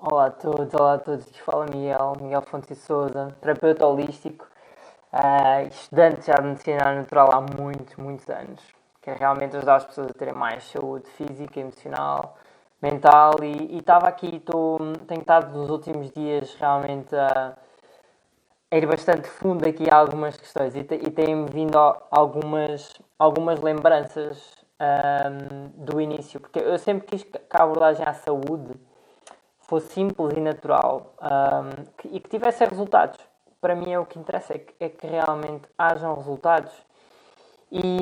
Olá a todos. Aqui fala Miguel Fonte Souza, terapeuta holístico, estudante já de medicina natural há muitos anos. Quero realmente ajudar as pessoas a terem mais saúde física, emocional, mental e estava aqui, tenho estado nos últimos dias realmente a ir bastante fundo aqui a algumas questões e têm-me vindo algumas lembranças do início, porque eu sempre quis que a abordagem à saúde fosse simples e natural, e que tivesse resultados. Para mim é o que interessa, é que realmente hajam resultados. E,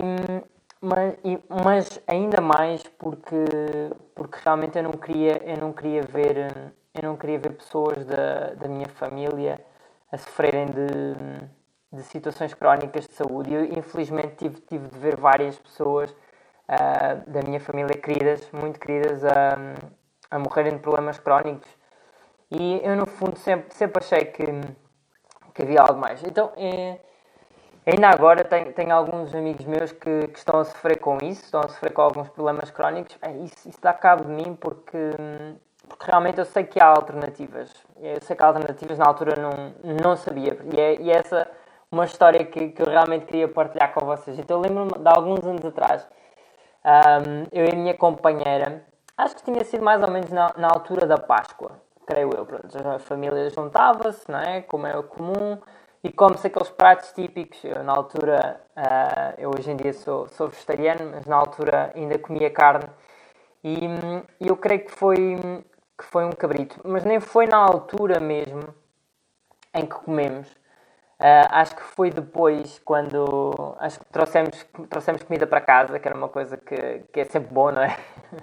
mas ainda mais porque realmente eu não queria ver pessoas da minha família a sofrerem de situações crónicas de saúde. Eu infelizmente tive de ver várias pessoas da minha família queridas, muito queridas, a morrerem de problemas crónicos. E eu, no fundo, sempre achei que havia algo mais. Então, ainda agora, tenho alguns amigos meus que estão a sofrer com isso, estão a sofrer com alguns problemas crónicos. Isso dá cabo de mim porque realmente eu sei que há alternativas. Eu sei que há alternativas, na altura não sabia. E é essa uma história que eu realmente queria partilhar com vocês. Então, eu lembro-me de alguns anos atrás, eu e a minha companheira, acho que tinha sido mais ou menos na altura da Páscoa, creio eu. Pronto, a família juntava-se, não é? Como é o comum, e come-se aqueles pratos típicos. Eu, na altura, eu hoje em dia sou vegetariano, mas na altura ainda comia carne. E eu creio que foi um cabrito, mas nem foi na altura mesmo em que comemos. Acho que foi depois, quando acho que trouxemos comida para casa, que era uma coisa que é sempre bom, não é?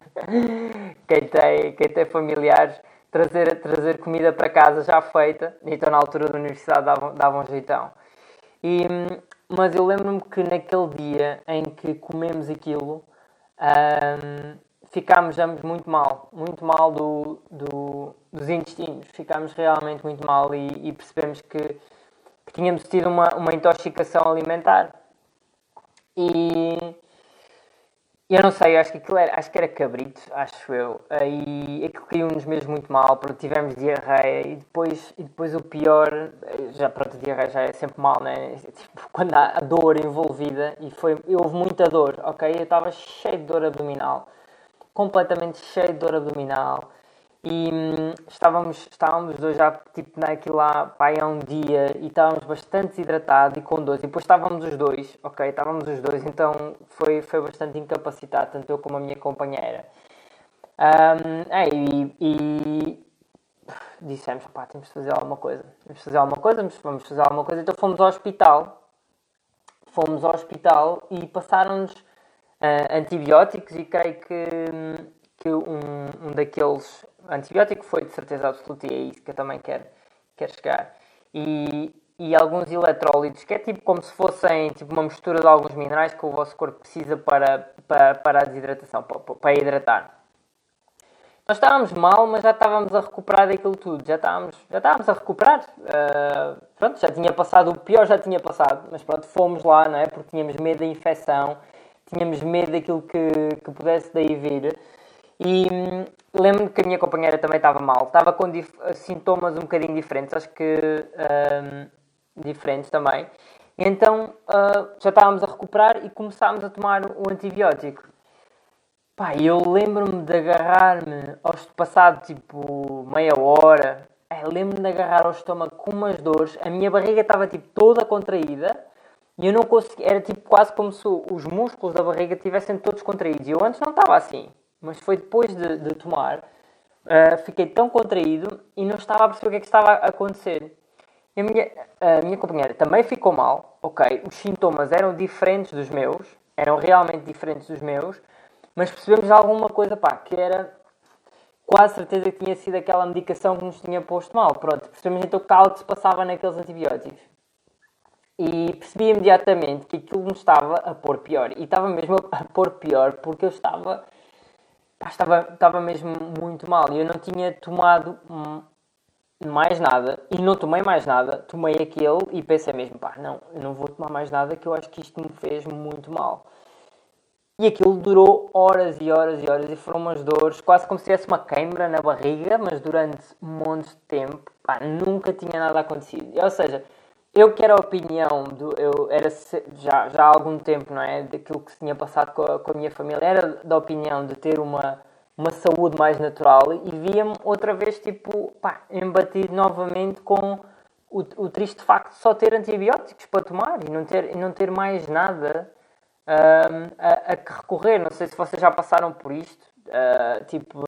Quem tem familiares, trazer comida para casa já feita, então na altura da universidade davam um jeitão. E, mas eu lembro-me que naquele dia em que comemos aquilo, ficámos ambos muito mal dos intestinos, ficámos realmente muito mal e percebemos que tínhamos tido uma intoxicação alimentar. E eu não sei, acho que era cabrito, acho eu. E aquilo caiu-nos mesmo muito mal, porque tivemos diarreia e depois o pior, já pronto, a diarreia já é sempre mal, né? Tipo, quando há a dor envolvida, houve muita dor, ok? Eu estava cheio de dor abdominal, completamente cheio de dor abdominal. E estávamos dois já tipo naquilo lá, pá, há um dia e estávamos bastante desidratados e com dores. E depois estávamos os dois, ok? Estávamos os dois, então foi bastante incapacitado, tanto eu como a minha companheira. E dissemos, pá, temos de fazer alguma coisa. Vamos fazer alguma coisa. Então fomos ao hospital. E passaram-nos antibióticos e creio que um daqueles antibióticos foi de certeza absoluta e é isso que eu também quero chegar. E alguns eletrólitos, que é tipo como se fossem tipo uma mistura de alguns minerais que o vosso corpo precisa para a desidratação, para hidratar. Nós estávamos mal, mas já estávamos a recuperar daquilo tudo. Já estávamos a recuperar. Pronto, já tinha passado, o pior já tinha passado. Mas pronto, fomos lá, não é? Porque tínhamos medo da infecção. Tínhamos medo daquilo que pudesse daí vir. E lembro-me que a minha companheira também estava mal. Estava com sintomas um bocadinho diferentes. Acho que diferentes também. Então já estávamos a recuperar e começámos a tomar o antibiótico. Pá, eu lembro-me de agarrar-me, passado tipo meia hora, lembro-me de agarrar ao estômago com umas dores, a minha barriga estava tipo toda contraída e eu não conseguia, era tipo quase como se os músculos da barriga estivessem todos contraídos. E eu antes não estava assim, mas foi depois de tomar, fiquei tão contraído e não estava a perceber o que é que estava a acontecer. E a minha companheira também ficou mal, ok, os sintomas eram diferentes dos meus, eram realmente diferentes dos meus, mas percebemos alguma coisa, pá, que era quase certeza que tinha sido aquela medicação que nos tinha posto mal. Pronto, percebemos então que algo se passava naqueles antibióticos. E percebi imediatamente que aquilo me estava a pôr pior. E estava mesmo a pôr pior porque eu estava mesmo muito mal. E eu não tinha tomado mais nada. E não tomei mais nada. Tomei aquele e pensei mesmo, pá, não, eu não vou tomar mais nada que eu acho que isto me fez muito mal. E aquilo durou horas e horas e horas e foram umas dores, quase como se tivesse uma queimbra na barriga, mas durante um monte de tempo, pá, nunca tinha nada acontecido. Ou seja, eu que era a opinião, já há algum tempo, não é? Daquilo que se tinha passado com a minha família, era da opinião de ter uma saúde mais natural e via-me outra vez, tipo, pá, embatido novamente com o triste facto de só ter antibióticos para tomar e não ter mais nada a que recorrer. Não sei se vocês já passaram por isto, tipo,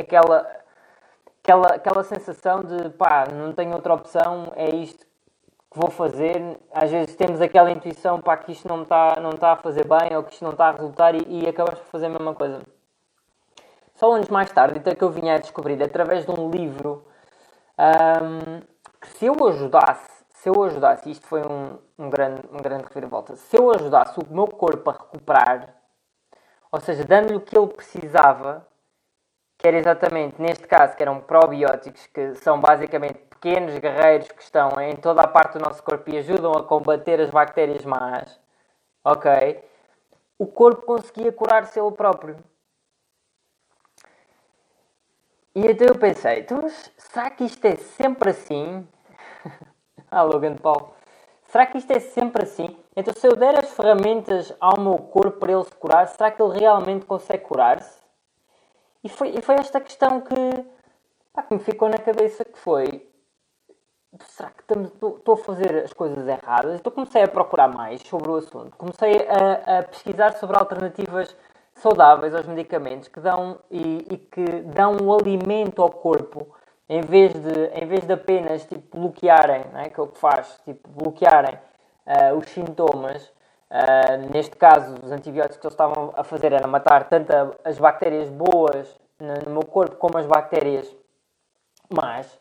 aquela sensação de pá, não tenho outra opção, é isto que vou fazer. Às vezes temos aquela intuição, pá, que isto não está a fazer bem ou que isto não está a resultar e acabamos por fazer a mesma coisa. Só anos mais tarde, então, que eu vinha a descobrir através de um livro que se eu ajudasse, isto foi um grande reviravolta, se eu ajudasse o meu corpo a recuperar, ou seja, dando-lhe o que ele precisava, que era exatamente, neste caso, que eram probióticos, que são basicamente pequenos guerreiros que estão em toda a parte do nosso corpo e ajudam a combater as bactérias más, ok? O corpo conseguia curar-se ele próprio. E então eu pensei, então, mas será que isto é sempre assim? Logan Paul. Será que isto é sempre assim? Então se eu der as ferramentas ao meu corpo para ele se curar, será que ele realmente consegue curar-se? E foi esta questão que me ficou na cabeça, que foi, será que estou a fazer as coisas erradas? Então comecei a procurar mais sobre o assunto. Comecei a pesquisar sobre alternativas saudáveis aos medicamentos que dão e que dão um alimento ao corpo em vez de apenas tipo, bloquearem, não é? Que é o que faz, tipo, bloquearem os sintomas. Neste caso, os antibióticos que eles estavam a fazer era matar tanto as bactérias boas no meu corpo como as bactérias más.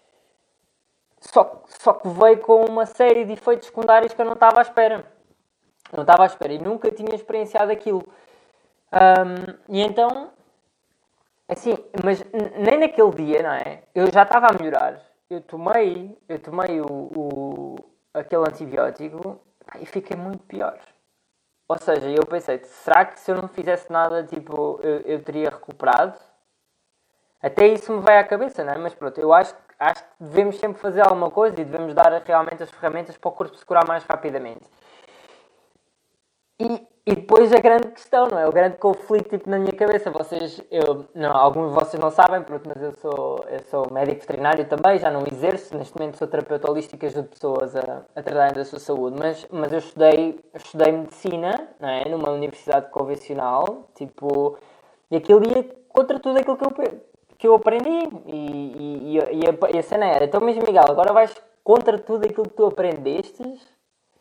Só que veio com uma série de efeitos secundários que eu não estava à espera. Não estava à espera e nunca tinha experienciado aquilo. E então, assim, mas nem naquele dia, não é? Eu já estava a melhorar. Eu tomei aquele antibiótico e fiquei muito pior. Ou seja, eu pensei, será que se eu não fizesse nada, tipo, eu teria recuperado? Até isso me vai à cabeça, não é? Mas pronto, eu acho que devemos sempre fazer alguma coisa e devemos dar realmente as ferramentas para o corpo se curar mais rapidamente. E depois a grande questão, não é? O grande conflito tipo, na minha cabeça. Alguns de vocês não sabem, pronto, mas eu sou médico veterinário também, já não exerço. Neste momento sou terapeuta holístico e ajudo pessoas a tratarem da sua saúde. Mas eu estudei medicina, não é? Numa universidade convencional, tipo, e aquilo ia contra tudo aquilo que eu aprendi. E a cena era, então mesmo Miguel, agora vais contra tudo aquilo que tu aprendestes?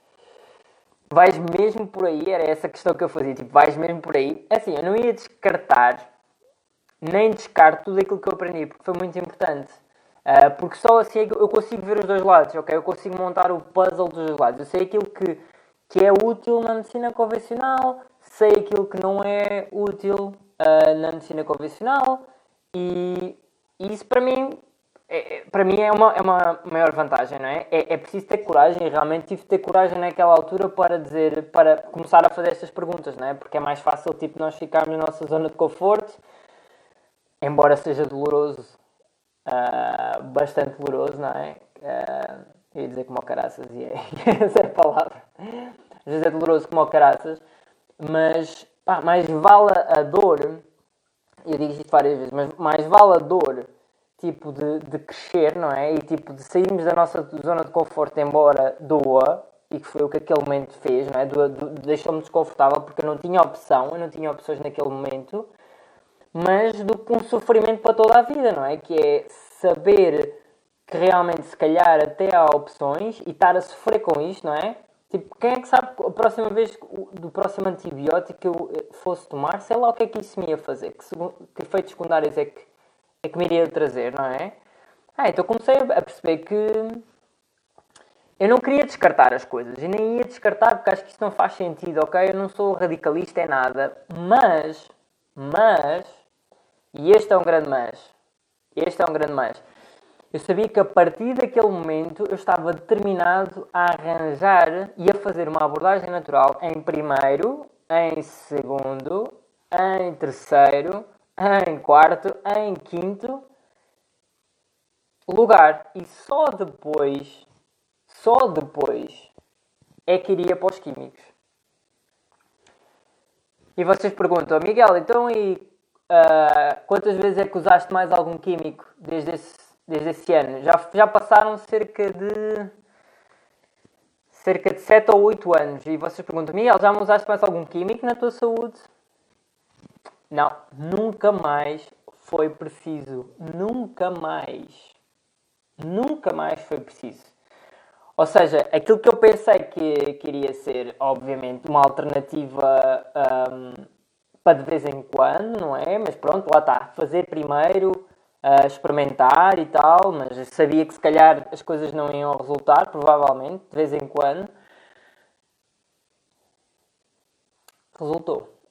Vais mesmo por aí? Era essa questão que eu fazia, tipo, vais mesmo por aí? Assim, eu não ia descartar, nem descarto tudo aquilo que eu aprendi, porque foi muito importante. Porque só assim eu consigo ver os dois lados, ok? Eu consigo montar o puzzle dos dois lados. Eu sei aquilo que é útil na medicina convencional, sei aquilo que não é útil na medicina convencional, e isso para mim é uma maior vantagem, não é? É preciso ter coragem, e realmente tive de ter coragem naquela altura para começar a fazer estas perguntas, não é? Porque é mais fácil, tipo, nós ficarmos na nossa zona de conforto, embora seja doloroso, bastante doloroso, não é? Eu ia dizer como o caraças, e essa é a palavra. Às vezes é doloroso como o caraças, mas mais vale a dor, eu digo isto várias vezes, mas mais vale a dor tipo de crescer, não é? E tipo de sairmos da nossa zona de conforto, embora doa, e que foi o que aquele momento fez, não é? Deixou-me desconfortável porque eu não tinha opções naquele momento, mas do que um sofrimento para toda a vida, não é? Que é saber que realmente se calhar até há opções e estar a sofrer com isto, não é? Tipo, quem é que sabe a próxima vez do próximo antibiótico que eu fosse tomar, sei lá o que é que isso me ia fazer, que efeitos secundários é que me iria trazer, não é? Então comecei a perceber que eu não queria descartar as coisas, e nem ia descartar porque acho que isto não faz sentido, ok? Eu não sou radicalista, é nada, mas, e este é um grande mas, eu sabia que a partir daquele momento eu estava determinado a arranjar e a fazer uma abordagem natural em primeiro, em segundo, em terceiro, em quarto, em quinto lugar. E só depois é que iria para os químicos. E vocês perguntam, Miguel, então quantas vezes é que usaste mais algum químico desde esse ano? Já passaram cerca de 7 ou 8 anos. E vocês perguntam, Miguel, já me usaste mais algum químico na tua saúde? Não, nunca mais foi preciso. Nunca mais foi preciso. Ou seja, aquilo que eu pensei que iria ser, obviamente, uma alternativa para de vez em quando, não é? Mas pronto, lá está. Fazer primeiro, experimentar e tal, mas eu sabia que se calhar as coisas não iam resultar, provavelmente, de vez em quando. Resultou.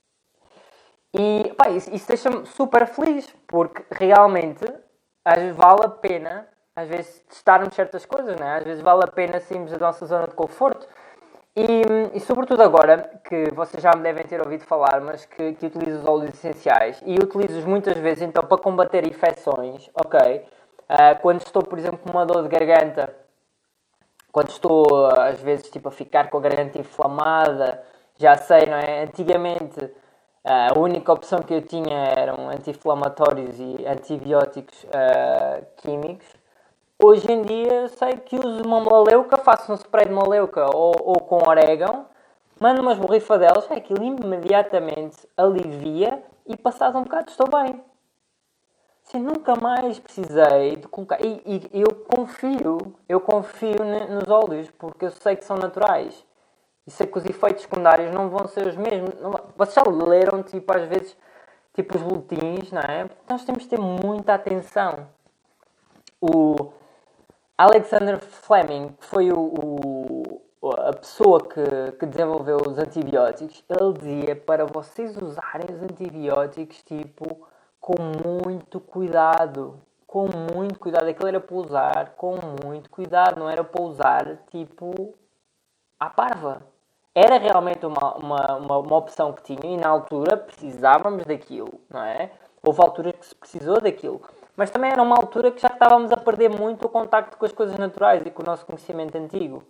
E pá, isso deixa-me super feliz, porque realmente às vezes vale a pena, às vezes, testarmos certas coisas, não é? Às vezes vale a pena sairmos da nossa zona de conforto. E sobretudo agora, que vocês já me devem ter ouvido falar, mas que utilizo os óleos essenciais e utilizo-os muitas vezes então para combater infecções, ok? Quando estou, por exemplo, com uma dor de garganta, quando estou às vezes tipo, a ficar com a garganta inflamada, já sei, não é? Antigamente a única opção que eu tinha eram anti-inflamatórios e antibióticos químicos. Hoje em dia sei que uso uma maleuca, faço um spray de maleuca ou com orégano, mando umas borrifadelas, aquilo imediatamente alivia e passado um bocado estou bem. Assim, nunca mais precisei de colocar. E eu confio nos óleos porque eu sei que são naturais. E sei que os efeitos secundários não vão ser os mesmos. Não, vocês já leram, tipo, às vezes, tipo, os boletins, não é? Nós temos de ter muita atenção. O Alexander Fleming, que foi a pessoa que desenvolveu os antibióticos, ele dizia para vocês usarem os antibióticos, tipo, com muito cuidado. Com muito cuidado. Aquilo era para usar com muito cuidado, não era para usar, tipo, à parva. Era realmente uma opção que tinha e na altura precisávamos daquilo, não é? Houve alturas que se precisou daquilo. Mas também era uma altura que já estávamos a perder muito o contacto com as coisas naturais e com o nosso conhecimento antigo.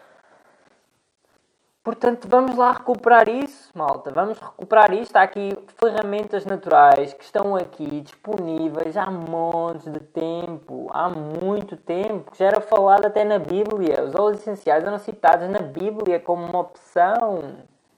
Portanto, vamos lá recuperar isso, malta. Vamos recuperar isto. Há aqui ferramentas naturais que estão aqui disponíveis há montes de tempo. Há muito tempo. Que já era falado até na Bíblia. Os óleos essenciais eram citados na Bíblia como uma opção.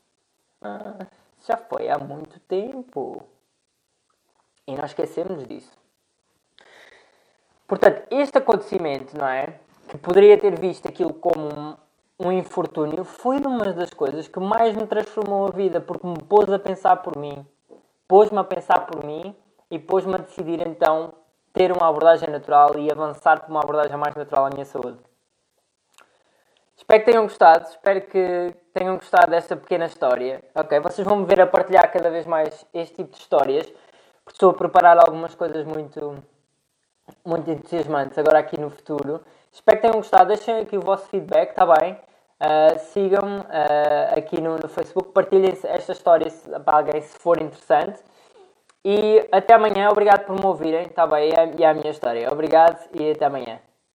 Já foi há muito tempo. E nós esquecemos disso. Portanto, este acontecimento, não é? Que poderia ter visto aquilo como um infortúnio, foi uma das coisas que mais me transformou a vida, porque me pôs a pensar por mim. Pôs-me a pensar por mim e pôs-me a decidir então ter uma abordagem natural e avançar para uma abordagem mais natural à minha saúde. Espero que tenham gostado, espero que tenham gostado desta pequena história. Ok, vocês vão me ver a partilhar cada vez mais este tipo de histórias, porque estou a preparar algumas coisas muito entusiasmantes agora aqui no futuro. Espero que tenham gostado. Deixem aqui o vosso feedback, está bem? Sigam-me aqui no Facebook. Partilhem esta história para alguém se for interessante. E até amanhã. Obrigado por me ouvirem, está bem? E a minha história. Obrigado e até amanhã.